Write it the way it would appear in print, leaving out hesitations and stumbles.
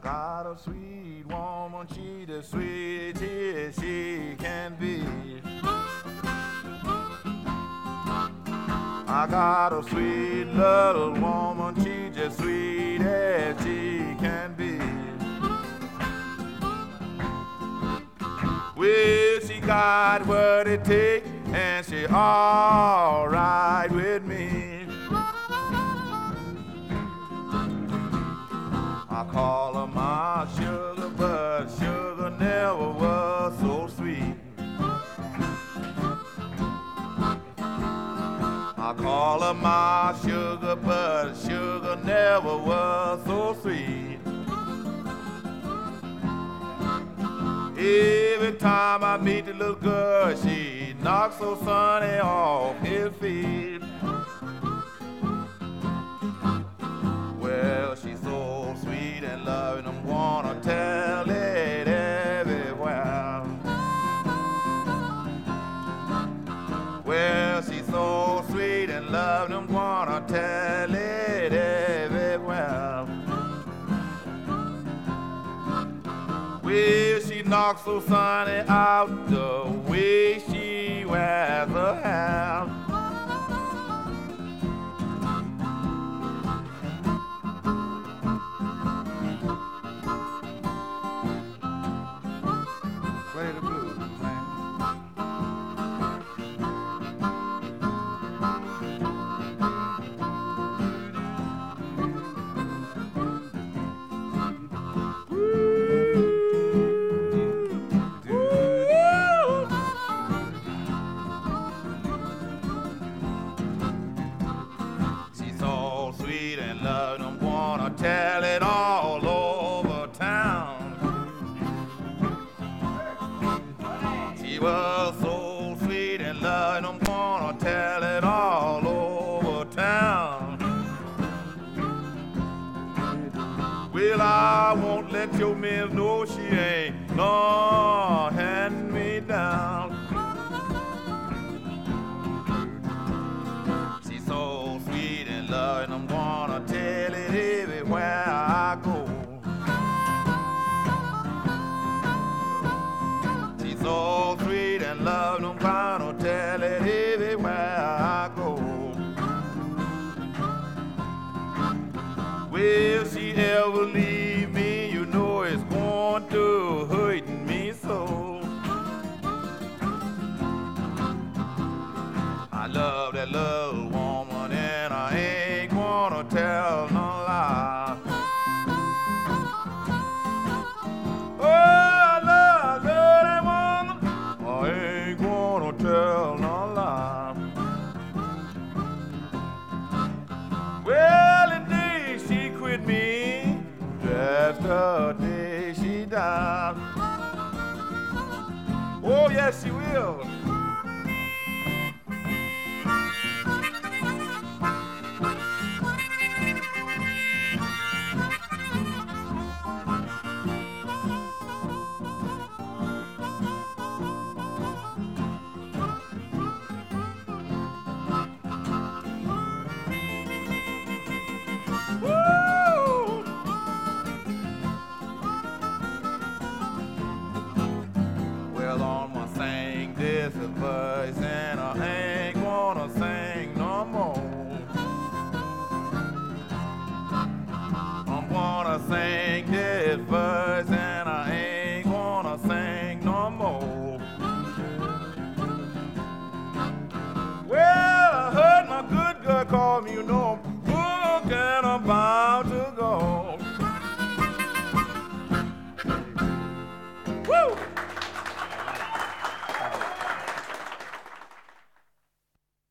got a sweet woman, she the sweetest she can be. I got a sweet little woman, she just sweet as she can be. Well, she got what it takes, and she all right with me. I call her my sugar, but sugar never was so sweet. I call her my sugar, but sugar never was so sweet. Every time I meet the little girl, she knocks so Sonny off his feet. Well, she's so sweet and loving, I'm gonna tell it everywhere. Well, she's so sweet and loving, I'm gonna tell it everywhere. Well, she knocks so Sonny out the way she wears her hair. Play the blues, man. Tell it all over town. She was so sweet and loving, I'm gonna tell it all over town. Well, I won't let your miss know she ain't gonna hand me down. She's so sweet and loving, I'm gonna tell it everywhere I go. She's so sweet and loving, I'm gonna tell it everywhere I go. Will she ever leave me? You know it's going to hurt me so. I love that little woman and I ain't gonna tell no lie. Oh, I love that woman, I ain't gonna tell no lie. Well, the day she quit me, that's the day she died. Oh, yes, she will. Voice and I ain't gonna sing no more. I'm gonna sing this verse and I ain't gonna sing no more. Well, I heard my good girl call me, you know